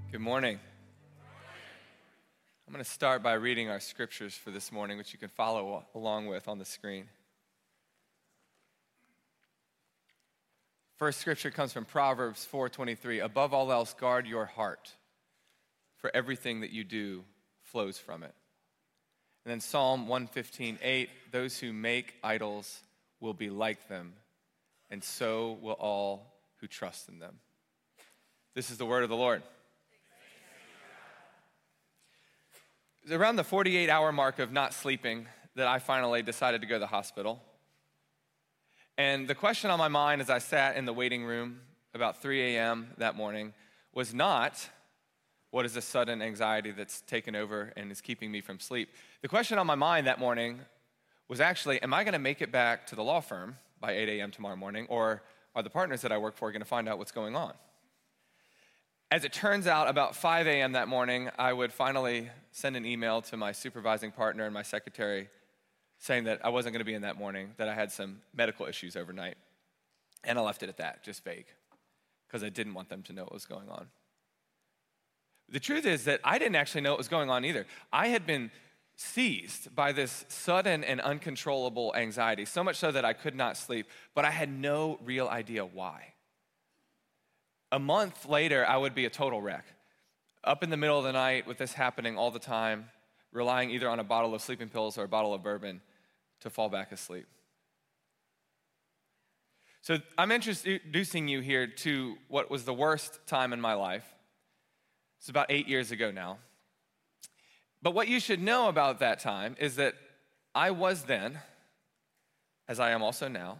Good morning. I'm going to start by reading our scriptures for this morning, which you can follow along with on the screen. First scripture comes from Proverbs 4:23. Above all else, guard your heart, for everything that you do flows from it. And then Psalm 115:8, those who make idols will be like them, and so will all who trust in them. This is the word of the Lord. It was around the 48-hour mark of not sleeping that I finally decided to go to the hospital. And the question on my mind as I sat in the waiting room about 3 a.m. that morning was not, what is this sudden anxiety that's taken over and is keeping me from sleep? The question on my mind that morning was actually, am I going to make it back to the law firm by 8 a.m. tomorrow morning, or are the partners that I work for going to find out what's going on? As it turns out, about 5 a.m. that morning, I would finally send an email to my supervising partner and my secretary saying that I wasn't going to be in that morning, that I had some medical issues overnight. And I left it at that, just vague, because I didn't want them to know what was going on. The truth is that I didn't actually know what was going on either. I had been seized by this sudden and uncontrollable anxiety, so much so that I could not sleep, but I had no real idea why. A month later, I would be a total wreck, up in the middle of the night with this happening all the time, relying either on a bottle of sleeping pills or a bottle of bourbon to fall back asleep. So I'm introducing you here to what was the worst time in my life. It's about 8 years ago now. But what you should know about that time is that I was then, as I am also now,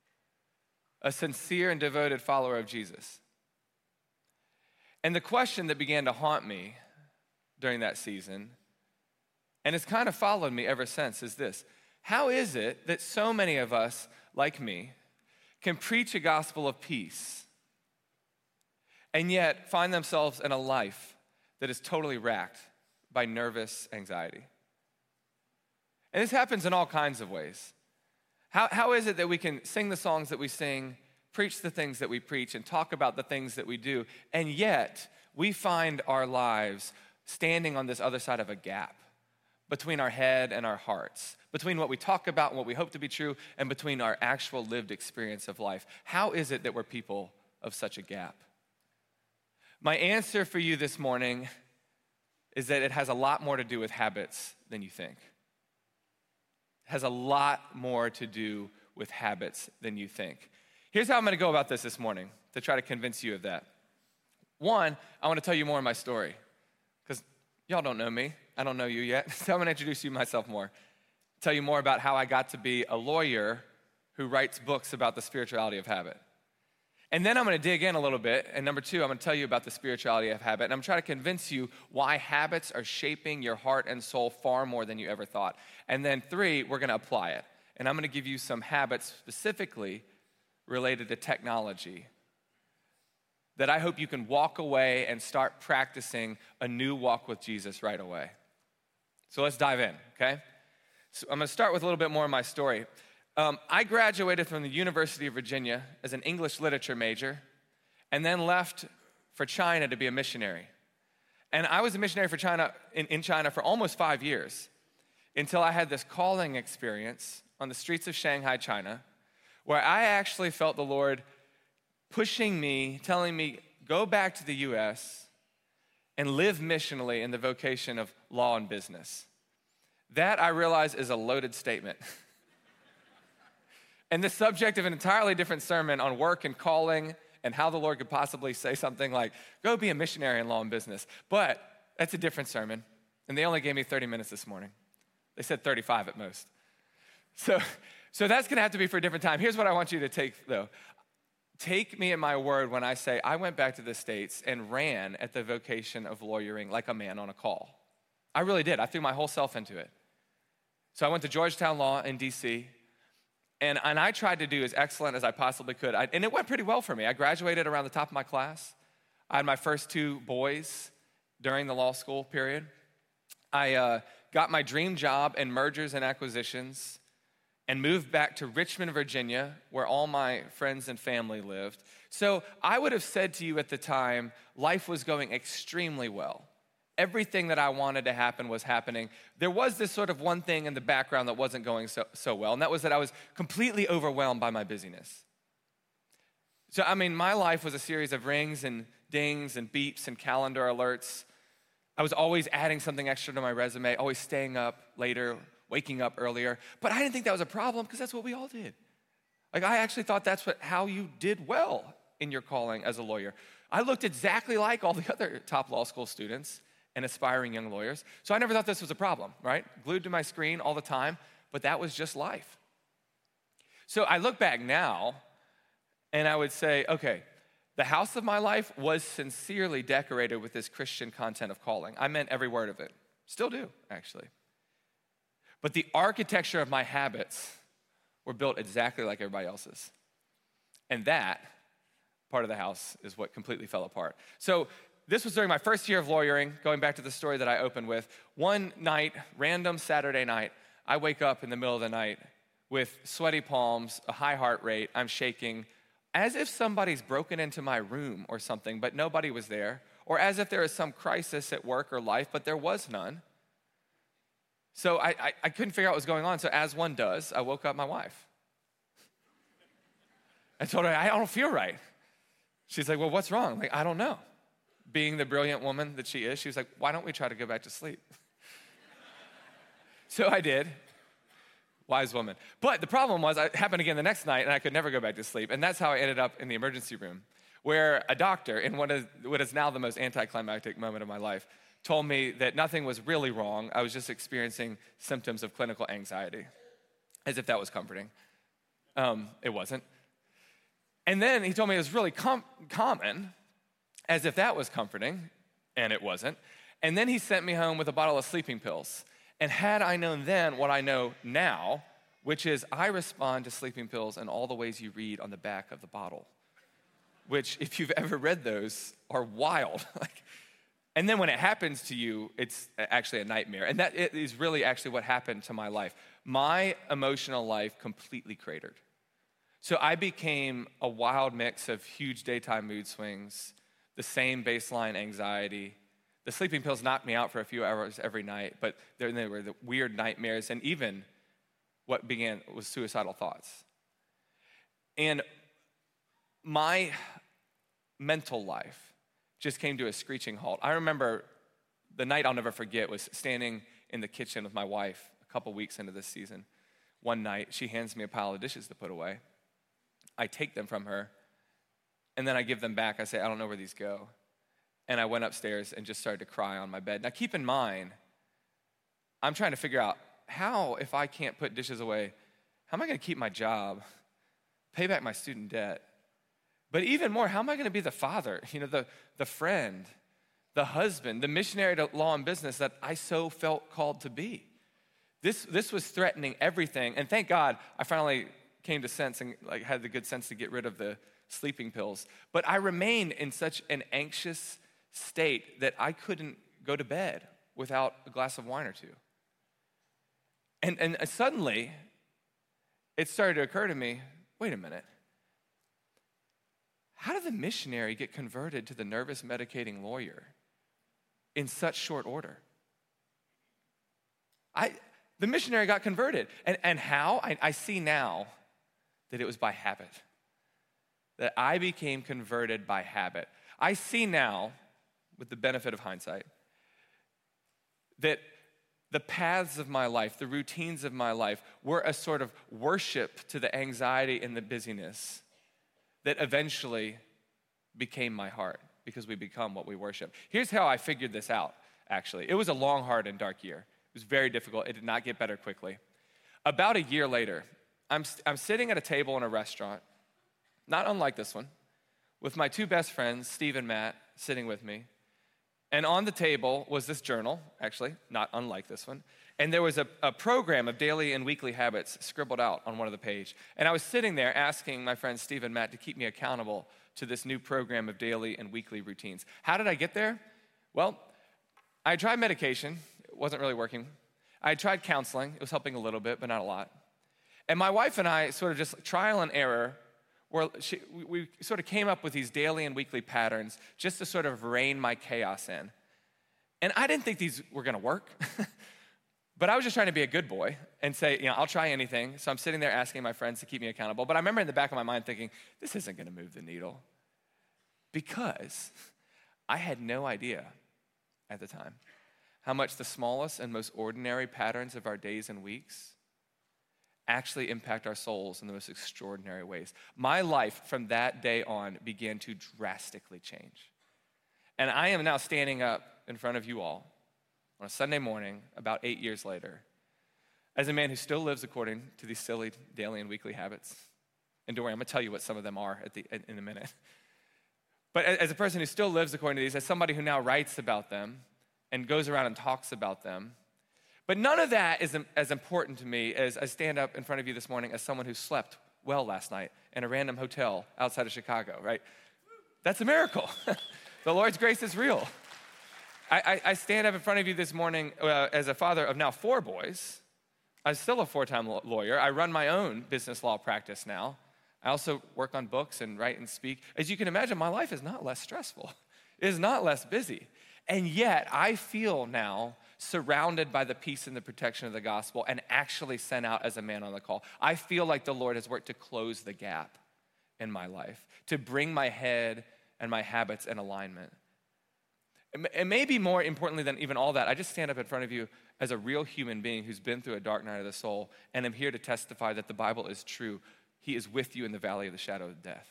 a sincere and devoted follower of Jesus. And the question that began to haunt me during that season, and has kind of followed me ever since, is this: how is it that so many of us, like me, can preach a gospel of peace and yet find themselves in a life that is totally racked by nervous anxiety? And this happens in all kinds of ways. How is it that we can sing the songs that we sing, preach the things that we preach, and talk about the things that we do, and yet we find our lives standing on this other side of a gap between our head and our hearts, between what we talk about and what we hope to be true, and between our actual lived experience of life? How is it that we're people of such a gap? My answer for you this morning is that it has a lot more to do with habits than you think. It has a lot more to do with habits than you think. Here's how I'm going to go about this morning to try to convince you of that. One, I want to tell you more of my story, because y'all don't know me. I don't know you yet. So I'm going to introduce you myself more, tell you more about how I got to be a lawyer who writes books about the spirituality of habit. And then I'm going to dig in a little bit. And number two, I'm going to tell you about the spirituality of habit. And I'm trying to convince you why habits are shaping your heart and soul far more than you ever thought. And then three, we're going to apply it. And I'm going to give you some habits specifically related to technology that I hope you can walk away and start practicing a new walk with Jesus right away. So let's dive in, okay? So I'm going to start with a little bit more of my story. I graduated from the University of Virginia as an English literature major and then left for China to be a missionary. And I was a missionary for China in China for almost 5 years until I had this calling experience on the streets of Shanghai, China, where I actually felt the Lord pushing me, telling me, go back to the U.S. and live missionally in the vocation of law and business. That, I realize, is a loaded statement. And the subject of an entirely different sermon on work and calling and how the Lord could possibly say something like, go be a missionary in law and business. But that's a different sermon. And they only gave me 30 minutes this morning. They said 35 at most. So that's going to have to be for a different time. Here's what I want you to take, though. Take me at my word when I say I went back to the States and ran at the vocation of lawyering like a man on a call. I really did. I threw my whole self into it. So I went to Georgetown Law in D.C., and I tried to do as excellent as I possibly could. And it went pretty well for me. I graduated around the top of my class. I had my first 2 boys during the law school period. I got my dream job in mergers and acquisitions and moved back to Richmond, Virginia, where all my friends and family lived. So I would have said to you at the time, life was going extremely well. Everything that I wanted to happen was happening. There was this sort of one thing in the background that wasn't going so well, and that was that I was completely overwhelmed by my busyness. So, I mean, my life was a series of rings and dings and beeps and calendar alerts. I was always adding something extra to my resume, always staying up later, waking up earlier. But I didn't think that was a problem because that's what we all did. Like, I actually thought that's how you did well in your calling as a lawyer. I looked exactly like all the other top law school students and aspiring young lawyers. So I never thought this was a problem, right? Glued to my screen all the time, but that was just life. So I look back now and I would say, okay, the house of my life was sincerely decorated with this Christian content of calling. I meant every word of it. Still do, actually. But the architecture of my habits were built exactly like everybody else's. And that part of the house is what completely fell apart. So this was during my first year of lawyering, going back to the story that I opened with. One night, random Saturday night, I wake up in the middle of the night with sweaty palms, a high heart rate, I'm shaking, as if somebody's broken into my room or something, but nobody was there, or as if there was some crisis at work or life, but there was none. So I couldn't figure out what was going on, so as one does, I woke up my wife. I told her, I don't feel right. She's like, well, what's wrong? I'm like, I don't know. Being the brilliant woman that she is, she was like, why don't we try to go back to sleep? So I did. Wise woman. But the problem was, it happened again the next night, and I could never go back to sleep. And that's how I ended up in the emergency room, where a doctor, in what is now the most anticlimactic moment of my life, told me that nothing was really wrong. I was just experiencing symptoms of clinical anxiety, as if that was comforting. It wasn't. And then he told me it was really common, as if that was comforting, and it wasn't. And then he sent me home with a bottle of sleeping pills. And had I known then what I know now, which is I respond to sleeping pills in all the ways you read on the back of the bottle, which, if you've ever read those, are wild. And then when it happens to you, it's actually a nightmare. And that is really actually what happened to my life. My emotional life completely cratered. So I became a wild mix of huge daytime mood swings, the same baseline anxiety. The sleeping pills knocked me out for a few hours every night, but there were the weird nightmares and even what began was suicidal thoughts. And my mental life just came to a screeching halt. I remember the night I'll never forget was standing in the kitchen with my wife a couple weeks into this season. One night, she hands me a pile of dishes to put away. I take them from her, and then I give them back. I say, I don't know where these go. And I went upstairs and just started to cry on my bed. Now, keep in mind, I'm trying to figure out how, if I can't put dishes away, how am I going to keep my job, pay back my student debt? But even more, how am I going to be the father, the friend, the husband, the missionary to law and business that I so felt called to be? This was threatening everything. And thank God I finally came to sense and had the good sense to get rid of the sleeping pills. But I remained in such an anxious state that I couldn't go to bed without a glass of wine or two. And suddenly, it started to occur to me, wait a minute. How did the missionary get converted to the nervous medicating lawyer in such short order? The missionary got converted. And how? I see now that it was by habit. That I became converted by habit. I see now, with the benefit of hindsight, that the paths of my life, the routines of my life, were a sort of worship to the anxiety and the busyness that eventually became my heart, because we become what we worship. Here's how I figured this out, actually. It was a long, hard, and dark year. It was very difficult. It did not get better quickly. About a year later, I'm sitting at a table in a restaurant, not unlike this one, with my two best friends, Steve and Matt, sitting with me. And on the table was this journal, actually, not unlike this one. And there was a program of daily and weekly habits scribbled out on one of the pages. And I was sitting there asking my friends Steve and Matt to keep me accountable to this new program of daily and weekly routines. How did I get there? Well, I tried medication. It wasn't really working. I tried counseling. It was helping a little bit, but not a lot. And my wife and I sort of just trial and error, we sort of came up with these daily and weekly patterns just to sort of rein my chaos in. And I didn't think these were gonna work, but I was just trying to be a good boy and say, I'll try anything. So I'm sitting there asking my friends to keep me accountable. But I remember in the back of my mind thinking, this isn't gonna move the needle, because I had no idea at the time how much the smallest and most ordinary patterns of our days and weeks actually impact our souls in the most extraordinary ways. My life from that day on began to drastically change. And I am now standing up in front of you all on a Sunday morning, about 8 years later, as a man who still lives according to these silly daily and weekly habits. And don't worry, I'm gonna tell you what some of them are in a minute. But as a person who still lives according to these, as somebody who now writes about them and goes around and talks about them, but none of that is as important to me as I stand up in front of you this morning as someone who slept well last night in a random hotel outside of Chicago, right? That's a miracle. The Lord's grace is real. I stand up in front of you this morning as a father of now 4 boys. I'm still a 4-time lawyer. I run my own business law practice now. I also work on books and write and speak. As you can imagine, my life is not less stressful. It is not less busy. And yet, I feel now surrounded by the peace and the protection of the gospel and actually sent out as a man on the call. I feel like the Lord has worked to close the gap in my life, to bring my head and my habits in alignment. And maybe more importantly than even all that, I just stand up in front of you as a real human being who's been through a dark night of the soul, and I'm here to testify that the Bible is true. He is with you in the valley of the shadow of death.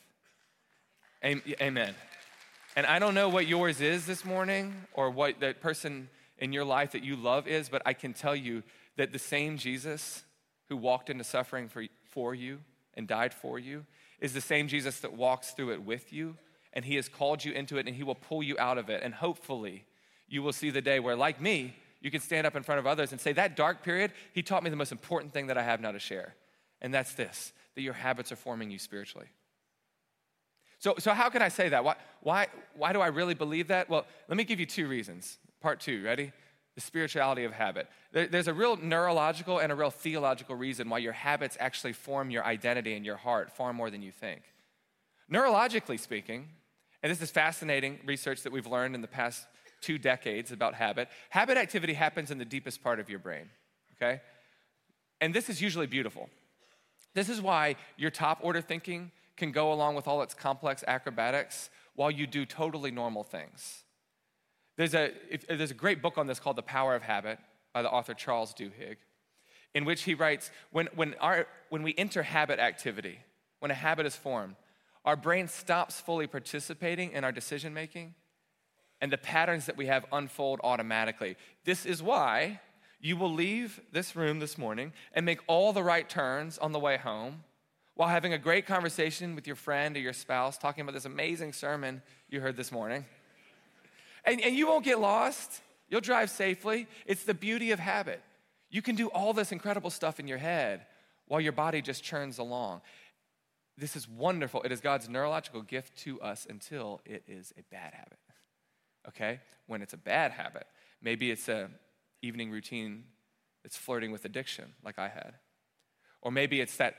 Amen. And I don't know what yours is this morning or what that person in your life that you love is, but I can tell you that the same Jesus who walked into suffering for you and died for you is the same Jesus that walks through it with you, and he has called you into it, and he will pull you out of it. And hopefully you will see the day where, like me, you can stand up in front of others and say, that dark period, he taught me the most important thing that I have now to share. And that's this, that your habits are forming you spiritually. So how can I say that? Why do I really believe that? Well, let me give you 2 reasons. Part 2, ready? The spirituality of habit. There's a real neurological and a real theological reason why your habits actually form your identity and your heart far more than you think. Neurologically speaking, and this is fascinating research that we've learned in the past 2 decades about habit activity happens in the deepest part of your brain, okay? And this is usually beautiful. This is why your top order thinking can go along with all its complex acrobatics while you do totally normal things. There's a great book on this called The Power of Habit by the author Charles Duhigg, in which he writes, when we enter habit activity, when a habit is formed, our brain stops fully participating in our decision making, and the patterns that we have unfold automatically. This is why you will leave this room this morning and make all the right turns on the way home while having a great conversation with your friend or your spouse, talking about this amazing sermon you heard this morning. And you won't get lost. You'll drive safely. It's the beauty of habit. You can do all this incredible stuff in your head while your body just churns along. This is wonderful. It is God's neurological gift to us until it is a bad habit, okay? When it's a bad habit, maybe it's an evening routine that's flirting with addiction like I had. Or maybe it's that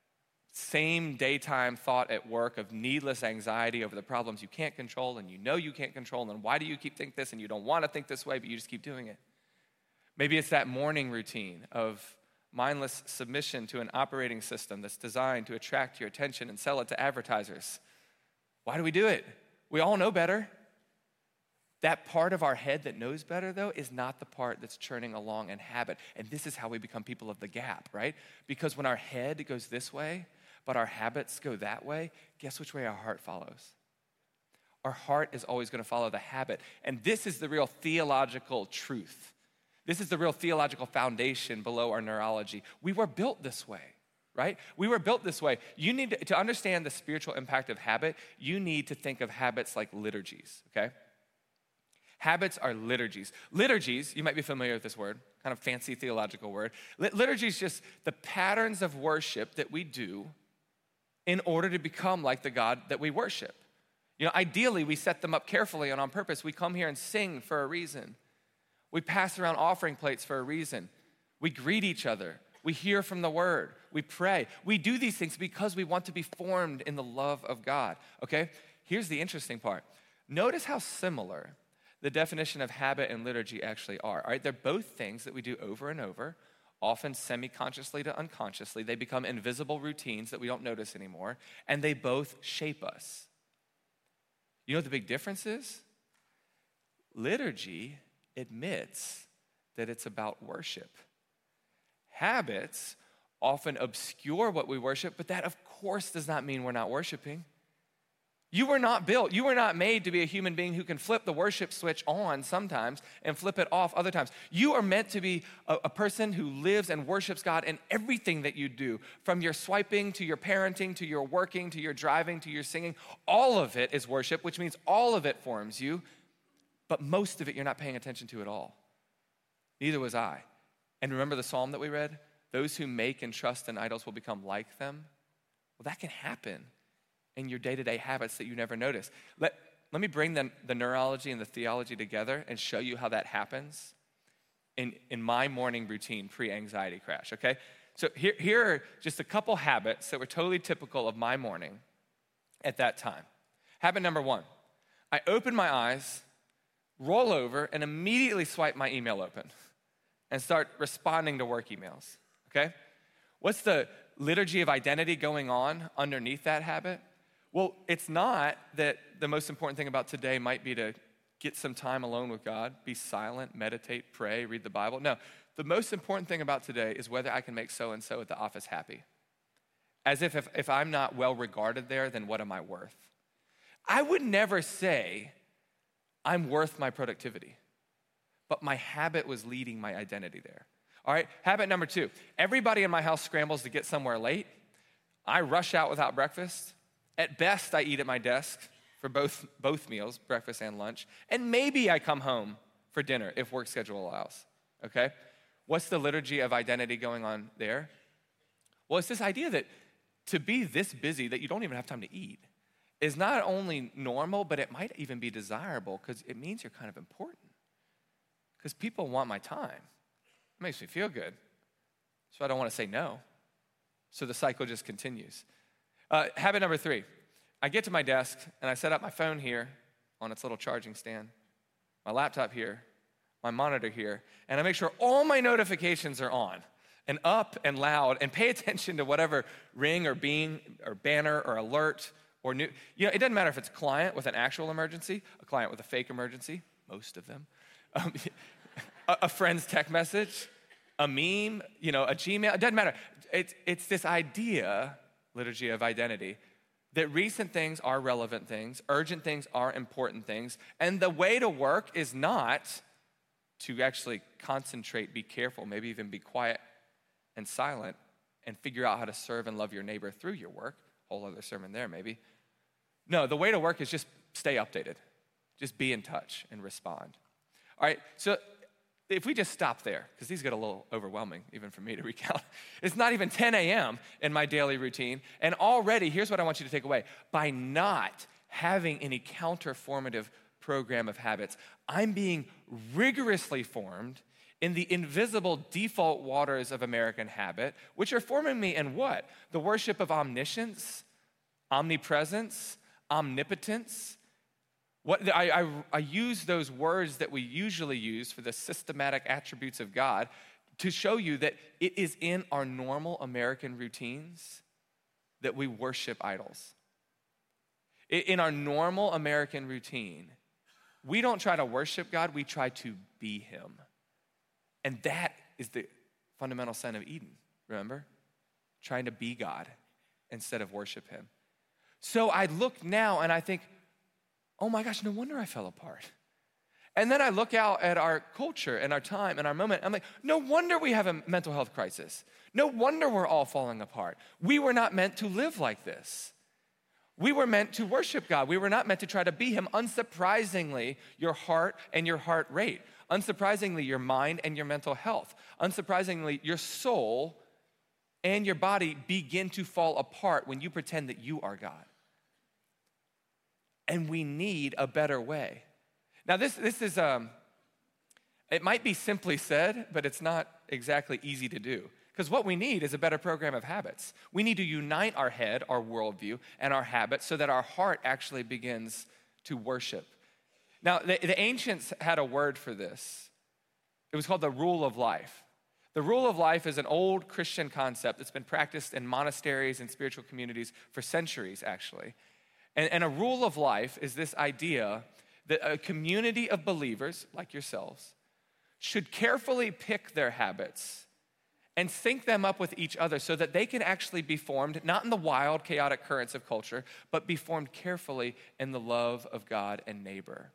same daytime thought at work of needless anxiety over the problems you can't control and you know you can't control, and then why do you keep thinking this and you don't want to think this way, but you just keep doing it. Maybe it's that morning routine of mindless submission to an operating system that's designed to attract your attention and sell it to advertisers. Why do we do it? We all know better. That part of our head that knows better, though, is not the part that's churning along in habit. And this is how we become people of the gap, right? Because when our head goes this way, but our habits go that way, guess which way our heart follows? Our heart is always going to follow the habit. And this is the real theological truth. This is the real theological foundation below our neurology. We were built this way, right? We were built this way. You need to understand the spiritual impact of habit, you need to think of habits like liturgies, okay? Habits are liturgies. Liturgies, you might be familiar with this word, kind of fancy theological word. Liturgy is just the patterns of worship that we do in order to become like the God that we worship. You know, ideally, we set them up carefully and on purpose. We come here and sing for a reason. We pass around offering plates for a reason. We greet each other. We hear from the word. We pray. We do these things because we want to be formed in the love of God, okay? Here's the interesting part. Notice how similar the definition of habit and liturgy actually are, all right? They're both things that we do over and over, often semi-consciously to unconsciously. They become invisible routines that we don't notice anymore, and they both shape us. You know what the big difference is? Liturgy admits that it's about worship. Habits often obscure what we worship, but that of course does not mean we're not worshiping. You were not built, you were not made to be a human being who can flip the worship switch on sometimes and flip it off other times. You are meant to be a person who lives and worships God in everything that you do, from your swiping to your parenting to your working to your driving to your singing. All of it is worship, which means all of it forms you, but most of it you're not paying attention to at all. Neither was I. And remember the psalm that we read? Those who make and trust in idols will become like them. Well, that can happen in your day-to-day habits that you never notice. Let me bring the neurology and the theology together and show you how that happens in my morning routine pre-anxiety crash, okay? So here are just a couple habits that were totally typical of my morning at that time. Habit number 1, I open my eyes, roll over, and immediately swipe my email open and start responding to work emails, okay? What's the liturgy of identity going on underneath that habit? Well, it's not that the most important thing about today might be to get some time alone with God, be silent, meditate, pray, read the Bible. No, the most important thing about today is whether I can make so-and-so at the office happy. As if I'm not well regarded there, then what am I worth? I would never say I'm worth my productivity, but my habit was leading my identity there. All right, habit number 2, everybody in my house scrambles to get somewhere late. I rush out without breakfast. At best, I eat at my desk for both meals, breakfast and lunch, and maybe I come home for dinner if work schedule allows, okay? What's the liturgy of identity going on there? Well, it's this idea that to be this busy that you don't even have time to eat is not only normal, but it might even be desirable because it means you're kind of important. Because people want my time. It makes me feel good. So I don't want to say no. So the cycle just continues. Habit number 3, I get to my desk and I set up my phone here on its little charging stand, my laptop here, my monitor here, and I make sure all my notifications are on and up and loud and pay attention to whatever ring or being or banner or alert or new. You know, it doesn't matter if it's a client with an actual emergency, a client with a fake emergency, most of them, a friend's text message, a meme, a Gmail, it doesn't matter. It's this idea, liturgy of identity, that recent things are relevant things, urgent things are important things, and the way to work is not to actually concentrate, be careful, maybe even be quiet and silent, and figure out how to serve and love your neighbor through your work. Whole other sermon there, maybe. No, the way to work is just stay updated. Just be in touch and respond. All right, so if we just stop there, because these get a little overwhelming, even for me to recount. It's not even 10 a.m. in my daily routine, and already, here's what I want you to take away. By not having any counterformative program of habits, I'm being rigorously formed in the invisible default waters of American habit, which are forming me in what? The worship of omniscience, omnipresence, omnipotence. I use those words that we usually use for the systematic attributes of God to show you that it is in our normal American routines that we worship idols. In our normal American routine, we don't try to worship God, we try to be Him. And that is the fundamental sin of Eden, remember? Trying to be God instead of worship Him. So I look now and I think, oh my gosh, no wonder I fell apart. And then I look out at our culture and our time and our moment. I'm like, no wonder we have a mental health crisis. No wonder we're all falling apart. We were not meant to live like this. We were meant to worship God. We were not meant to try to be Him. Unsurprisingly, your heart and your heart rate. Unsurprisingly, your mind and your mental health. Unsurprisingly, your soul and your body begin to fall apart when you pretend that you are God. And we need a better way. Now, this is, it might be simply said, but it's not exactly easy to do. Because what we need is a better program of habits. We need to unite our head, our worldview, and our habits so that our heart actually begins to worship. Now, the ancients had a word for this. It was called the rule of life. The rule of life is an old Christian concept that's been practiced in monasteries and spiritual communities for centuries, actually. And a rule of life is this idea that a community of believers, like yourselves, should carefully pick their habits and sync them up with each other so that they can actually be formed, not in the wild, chaotic currents of culture, but be formed carefully in the love of God and neighbor.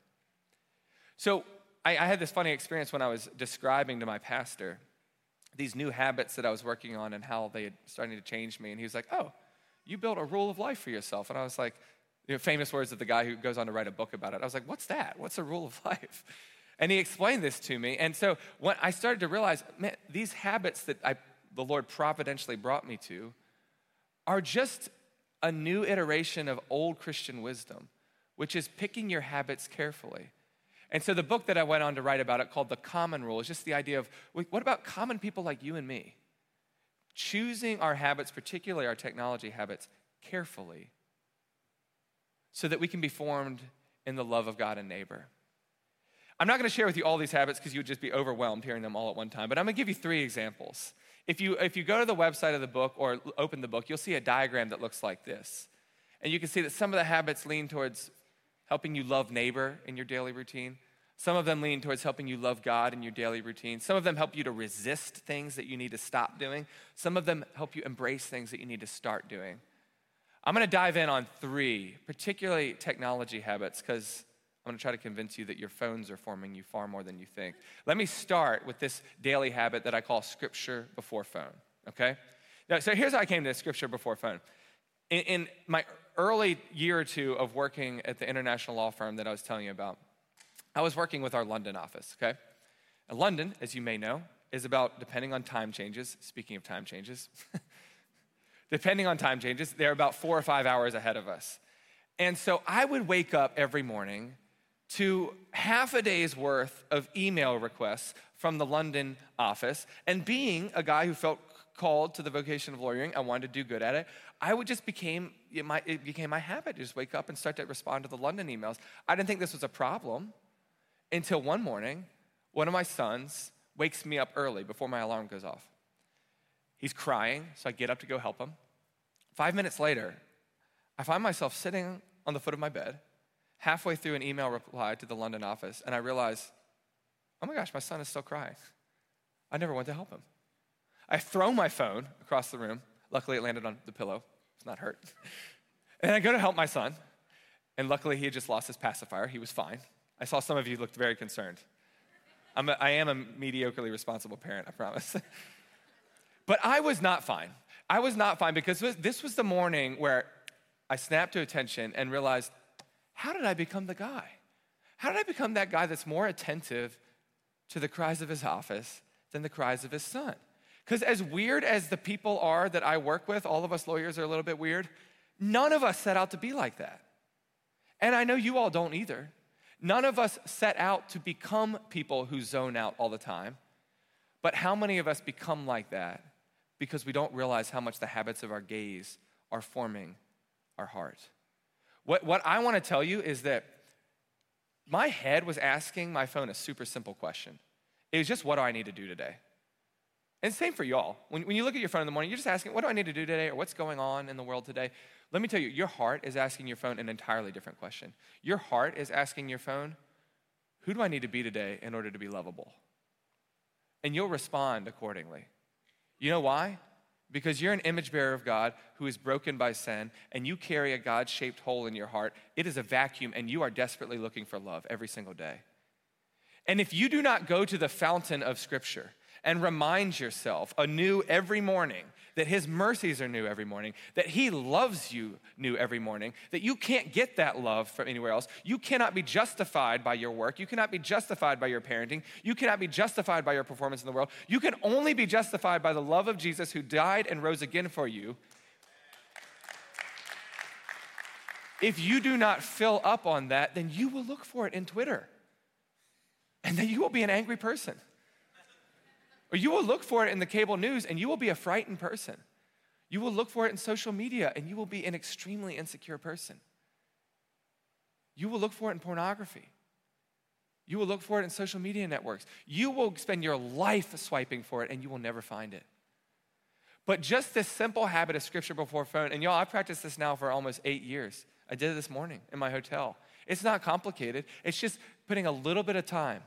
So I had this funny experience when I was describing to my pastor these new habits that I was working on and how they had started to change me. And he was like, oh, you built a rule of life for yourself. And I was like, famous words of the guy who goes on to write a book about it. I was like, what's that? What's a rule of life? And he explained this to me. And so when I started to realize, man, these habits that the Lord providentially brought me to are just a new iteration of old Christian wisdom, which is picking your habits carefully. And so the book that I went on to write about it, called The Common Rule, is just the idea of, what about common people like you and me? Choosing our habits, particularly our technology habits, carefully so that we can be formed in the love of God and neighbor. I'm not going to share with you all these habits because you would just be overwhelmed hearing them all at one time, but I'm going to give you 3 examples. If you go to the website of the book or open the book, you'll see a diagram that looks like this. And you can see that some of the habits lean towards helping you love neighbor in your daily routine. Some of them lean towards helping you love God in your daily routine. Some of them help you to resist things that you need to stop doing. Some of them help you embrace things that you need to start doing. I'm going to dive in on 3, particularly technology habits, because I'm going to try to convince you that your phones are forming you far more than you think. Let me start with this daily habit that I call scripture before phone, okay? Now, so here's how I came to scripture before phone. In my early year or 2 of working at the international law firm that I was telling you about, I was working with our London office, okay? And London, as you may know, is about, depending on time changes, speaking of time changes, depending on time changes, they're about 4 or 5 hours ahead of us. And so I would wake up every morning to half a day's worth of email requests from the London office. And being a guy who felt called to the vocation of lawyering, I wanted to do good at it, it became my habit to just wake up and start to respond to the London emails. I didn't think this was a problem until one morning, one of my sons wakes me up early before my alarm goes off. He's crying, so I get up to go help him. 5 minutes later, I find myself sitting on the foot of my bed, halfway through an email reply to the London office, and I realize, oh my gosh, my son is still crying. I never went to help him. I throw my phone across the room. Luckily, it landed on the pillow. It's not hurt. And I go to help my son, and luckily, he had just lost his pacifier. He was fine. I saw some of you looked very concerned. I am a mediocrely responsible parent, I promise. But I was not fine. I was not fine because this was the morning where I snapped to attention and realized, how did I become the guy? How did I become that guy that's more attentive to the cries of his office than the cries of his son? Because as weird as the people are that I work with, all of us lawyers are a little bit weird, none of us set out to be like that. And I know you all don't either. None of us set out to become people who zone out all the time. But how many of us become like that because we don't realize how much the habits of our gaze are forming our heart? What I want to tell you is that my head was asking my phone a super simple question. It was just, what do I need to do today? And same for y'all. When you look at your phone in the morning, you're just asking, what do I need to do today, or what's going on in the world today? Let me tell you, your heart is asking your phone an entirely different question. Your heart is asking your phone, who do I need to be today in order to be lovable? And you'll respond accordingly. You know why? Because you're an image bearer of God who is broken by sin, and you carry a God-shaped hole in your heart. It is a vacuum, and you are desperately looking for love every single day. And if you do not go to the fountain of Scripture and remind yourself anew every morning that his mercies are new every morning, that he loves you new every morning, that you can't get that love from anywhere else. You cannot be justified by your work. You cannot be justified by your parenting. You cannot be justified by your performance in the world. You can only be justified by the love of Jesus who died and rose again for you. If you do not fill up on that, then you will look for it in Twitter. And then you will be an angry person. Or you will look for it in the cable news and you will be a frightened person. You will look for it in social media and you will be an extremely insecure person. You will look for it in pornography. You will look for it in social media networks. You will spend your life swiping for it and you will never find it. But just this simple habit of scripture before phone, and y'all, I've practiced this now for almost 8 years. I did it this morning in my hotel. It's not complicated. It's just putting a little bit of time.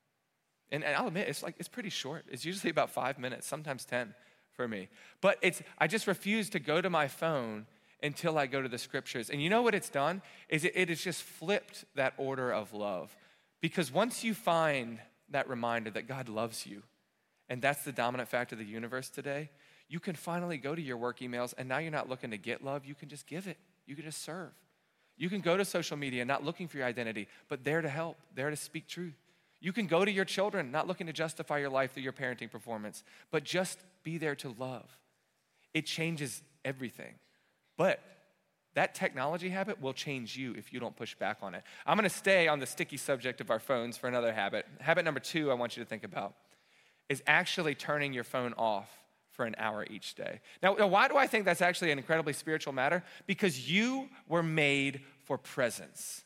And I'll admit, it's pretty short. It's usually about 5 minutes, sometimes 10 for me. But I just refuse to go to my phone until I go to the scriptures. And you know what it's done? It has just flipped that order of love. Because once you find that reminder that God loves you, and that's the dominant fact of the universe today, you can finally go to your work emails, and now you're not looking to get love, you can just give it. You can just serve. You can go to social media not looking for your identity, but there to help, there to speak truth. You can go to your children not looking to justify your life through your parenting performance, but just be there to love. It changes everything. But that technology habit will change you if you don't push back on it. I'm gonna stay on the sticky subject of our phones for another habit. Habit number 2 I want you to think about is actually turning your phone off for an hour each day. Now, why do I think that's actually an incredibly spiritual matter? Because you were made for presence.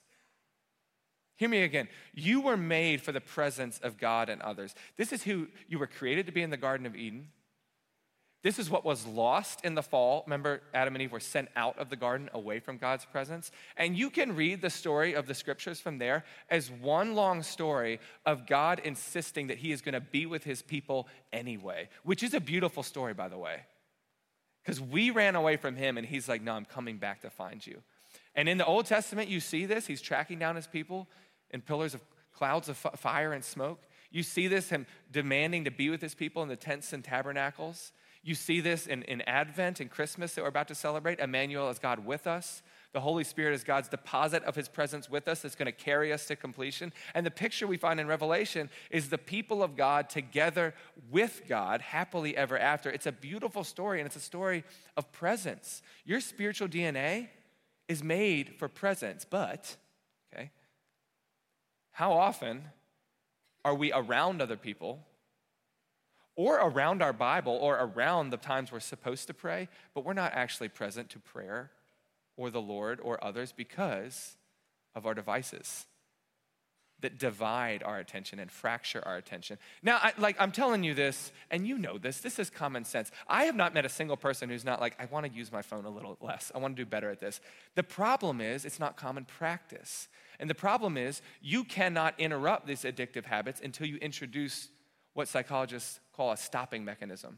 Hear me again. You were made for the presence of God and others. This is who you were created to be in the Garden of Eden. This is what was lost in the fall. Remember, Adam and Eve were sent out of the garden away from God's presence. And you can read the story of the scriptures from there as one long story of God insisting that he is going to be with his people anyway, which is a beautiful story, by the way. Because we ran away from him and he's like, no, I'm coming back to find you. And in the Old Testament, you see this. He's tracking down his people in pillars of clouds of fire and smoke. You see this, him demanding to be with his people in the tents and tabernacles. You see this in Advent and Christmas that we're about to celebrate. Emmanuel is God with us. The Holy Spirit is God's deposit of his presence with us that's going to carry us to completion. And the picture we find in Revelation is the people of God together with God, happily ever after. It's a beautiful story, and it's a story of presence. Your spiritual DNA is made for presence, but, okay, how often are we around other people or around our Bible or around the times we're supposed to pray, but we're not actually present to prayer or the Lord or others because of our devices that divide our attention and fracture our attention. Now, I'm telling you this, and you know this is common sense. I have not met a single person who's not like, I want to use my phone a little less. I want to do better at this. The problem is it's not common practice. And the problem is you cannot interrupt these addictive habits until you introduce what psychologists call a stopping mechanism.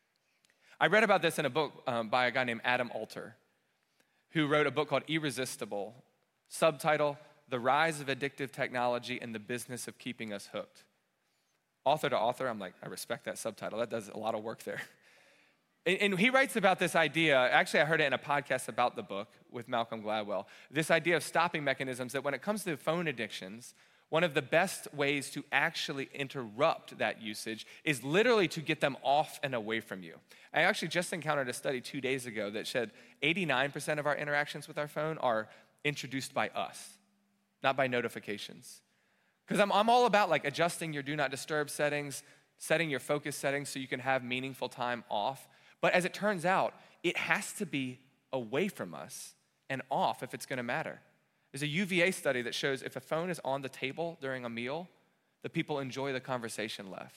I read about this in a book by a guy named Adam Alter, who wrote a book called Irresistible, subtitle, The Rise of Addictive Technology and the Business of Keeping Us Hooked. Author to author, I'm like, I respect that subtitle. That does a lot of work there. And he writes about this idea, actually I heard it in a podcast about the book with Malcolm Gladwell, this idea of stopping mechanisms that when it comes to phone addictions, one of the best ways to actually interrupt that usage is literally to get them off and away from you. I actually just encountered a study 2 days ago that said 89% of our interactions with our phone are introduced by us, not by notifications. Because I'm all about like adjusting your do not disturb settings, setting your focus settings so you can have meaningful time off. But as it turns out, it has to be away from us and off if it's gonna matter. There's a UVA study that shows if a phone is on the table during a meal, the people enjoy the conversation less.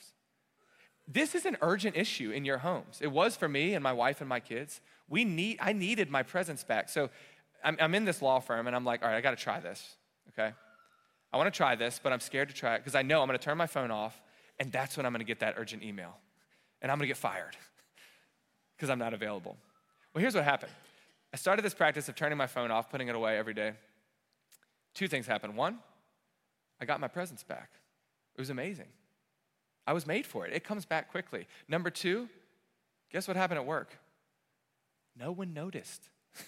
This is an urgent issue in your homes. It was for me and my wife and my kids. I needed my presence back. So I'm in this law firm and I'm like, all right, I gotta try this, okay? I wanna try this, but I'm scared to try it because I know I'm gonna turn my phone off and that's when I'm gonna get that urgent email. And I'm gonna get fired because I'm not available. Well, here's what happened. I started this practice of turning my phone off, putting it away every day. 2 things happened. 1, I got my presence back. It was amazing. I was made for it. It comes back quickly. Number 2, guess what happened at work? No one noticed.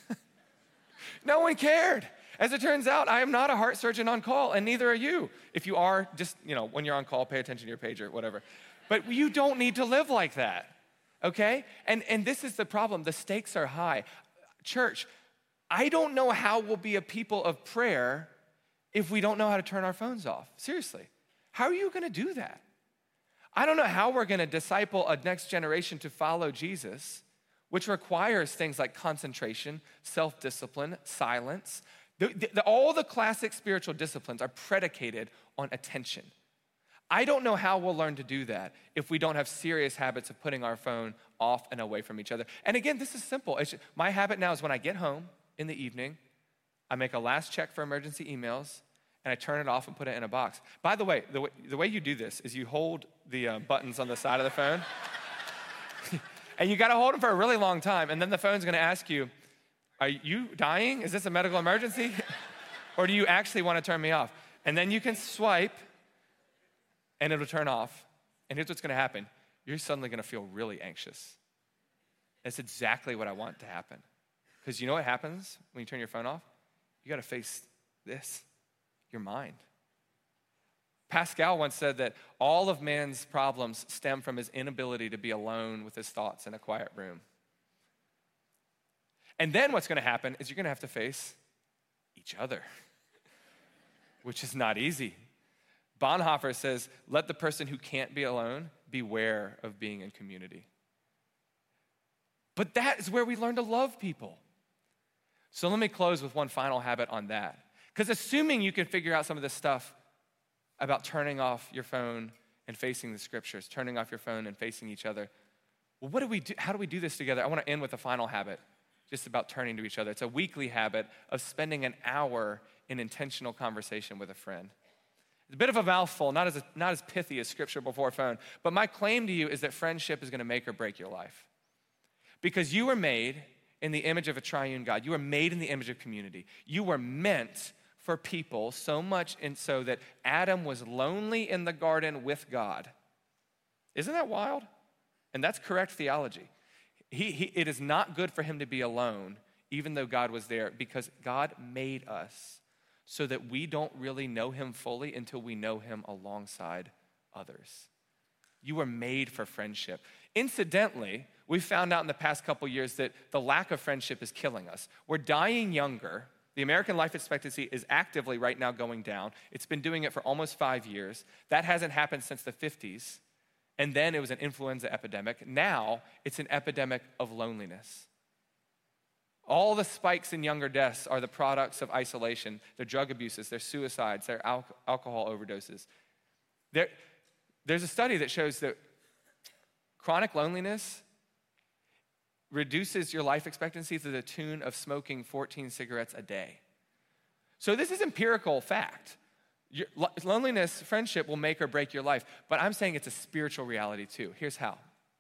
No one cared. As it turns out, I am not a heart surgeon on call, and neither are you. If you are, just, when you're on call, pay attention to your pager, whatever. But you don't need to live like that, okay? And this is the problem. The stakes are high. Church, I don't know how we'll be a people of prayer if we don't know how to turn our phones off. Seriously. How are you going to do that? I don't know how we're gonna disciple a next generation to follow Jesus, which requires things like concentration, self-discipline, silence. All the classic spiritual disciplines are predicated on attention. I don't know how we'll learn to do that if we don't have serious habits of putting our phone off and away from each other. And again, this is simple. My habit now is when I get home in the evening, I make a last check for emergency emails, and I turn it off and put it in a box. By the way, the way you do this is you hold the buttons on the side of the phone, and you gotta hold them for a really long time, and then the phone's gonna ask you, are you dying? Is this a medical emergency? Or do you actually wanna turn me off? And then you can swipe, and it'll turn off. And here's what's gonna happen. You're suddenly gonna feel really anxious. That's exactly what I want to happen. Because you know what happens when you turn your phone off? You gotta face this, your mind. Pascal once said that all of man's problems stem from his inability to be alone with his thoughts in a quiet room. And then what's gonna happen is you're gonna have to face each other, which is not easy. Bonhoeffer says, let the person who can't be alone beware of being in community. But that is where we learn to love people. So let me close with one final habit on that. Because assuming you can figure out some of this stuff about turning off your phone and facing the scriptures, turning off your phone and facing each other, well, what do we do? How do we do this together? I want to end with a final habit, just about turning to each other. It's a weekly habit of spending an hour in intentional conversation with a friend. It's a bit of a mouthful, not as pithy as scripture before phone, but my claim to you is that friendship is going to make or break your life. Because you were made in the image of a triune God. You were made in the image of community. You were meant for people, so much and so that Adam was lonely in the garden with God. Isn't that wild? And that's correct theology. It is not good for him to be alone, even though God was there, because God made us so that we don't really know him fully until we know him alongside others. You were made for friendship. Incidentally, we found out in the past couple years that the lack of friendship is killing us. We're dying younger. The American life expectancy is actively right now going down. It's been doing it for almost 5 years. That hasn't happened since the 50s. And then it was an influenza epidemic. Now it's an epidemic of loneliness. All the spikes in younger deaths are the products of isolation, their drug abuses, their suicides, their alcohol overdoses. There's a study that shows that chronic loneliness reduces your life expectancy to the tune of smoking 14 cigarettes a day. So this is empirical fact. Loneliness, friendship will make or break your life, but I'm saying it's a spiritual reality too. Here's how.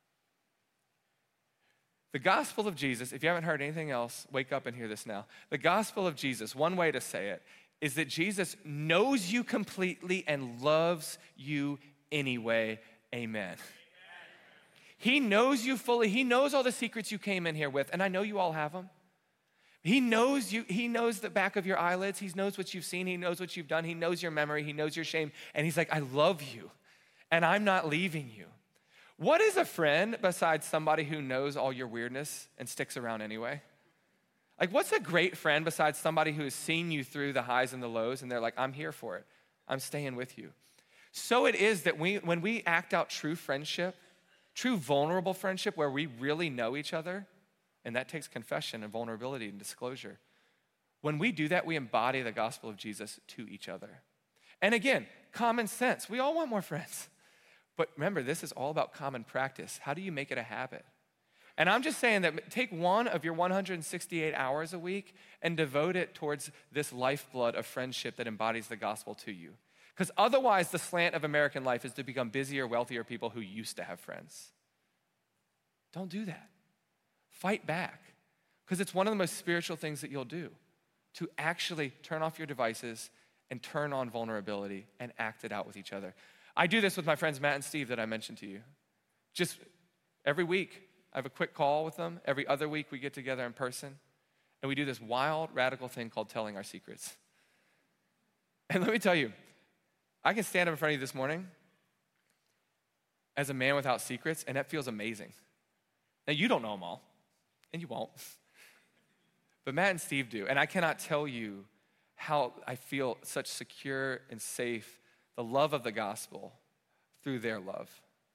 The gospel of Jesus, if you haven't heard anything else, wake up and hear this now. The gospel of Jesus, one way to say it, is that Jesus knows you completely and loves you anyway. Amen. He knows you fully. He knows all the secrets you came in here with, and I know you all have them. He knows you. He knows the back of your eyelids. He knows what you've seen. He knows what you've done. He knows your memory. He knows your shame. And he's like, I love you, and I'm not leaving you. What is a friend besides somebody who knows all your weirdness and sticks around anyway? Like, what's a great friend besides somebody who has seen you through the highs and the lows, and they're like, I'm here for it. I'm staying with you. So it is that when we act out true friendship, true vulnerable friendship where we really know each other, and that takes confession and vulnerability and disclosure. When we do that, we embody the gospel of Jesus to each other. And again, common sense. We all want more friends. But remember, this is all about common practice. How do you make it a habit? And I'm just saying that take one of your 168 hours a week and devote it towards this lifeblood of friendship that embodies the gospel to you. Because otherwise, the slant of American life is to become busier, wealthier people who used to have friends. Don't do that. Fight back. Because it's one of the most spiritual things that you'll do, to actually turn off your devices and turn on vulnerability and act it out with each other. I do this with my friends Matt and Steve that I mentioned to you. Just every week, I have a quick call with them. Every other week, we get together in person, and we do this wild, radical thing called telling our secrets. And let me tell you, I can stand up in front of you this morning as a man without secrets, and that feels amazing. Now, you don't know them all, and you won't. But Matt and Steve do, and I cannot tell you how I feel such secure and safe, the love of the gospel through their love.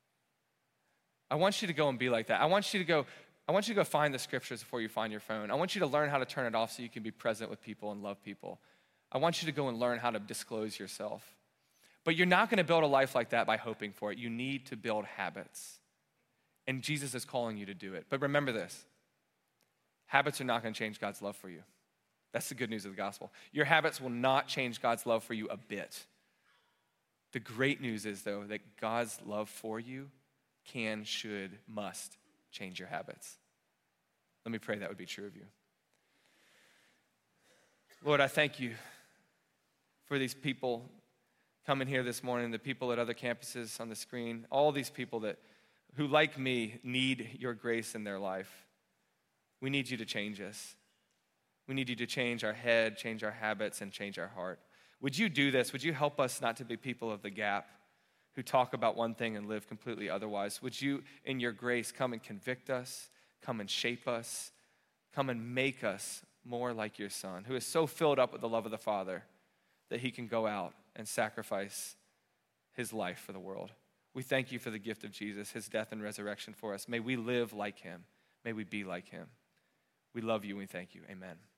I want you to go and be like that. I want you to go find the scriptures before you find your phone. I want you to learn how to turn it off so you can be present with people and love people. I want you to go and learn how to disclose yourself. But you're not going to build a life like that by hoping for it. You need to build habits. And Jesus is calling you to do it. But remember this, habits are not going to change God's love for you. That's the good news of the gospel. Your habits will not change God's love for you a bit. The great news is, though, that God's love for you can, should, must change your habits. Let me pray that would be true of you. Lord, I thank you for these people coming here this morning, the people at other campuses on the screen, all these people who, like me, need your grace in their life. We need you to change us. We need you to change our head, change our habits, and change our heart. Would you do this? Would you help us not to be people of the gap who talk about one thing and live completely otherwise? Would you, in your grace, come and convict us, come and shape us, come and make us more like your Son, who is so filled up with the love of the Father that he can go out and sacrifice his life for the world. We thank you for the gift of Jesus, his death and resurrection for us. May we live like him. May we be like him. We love you and we thank you. Amen.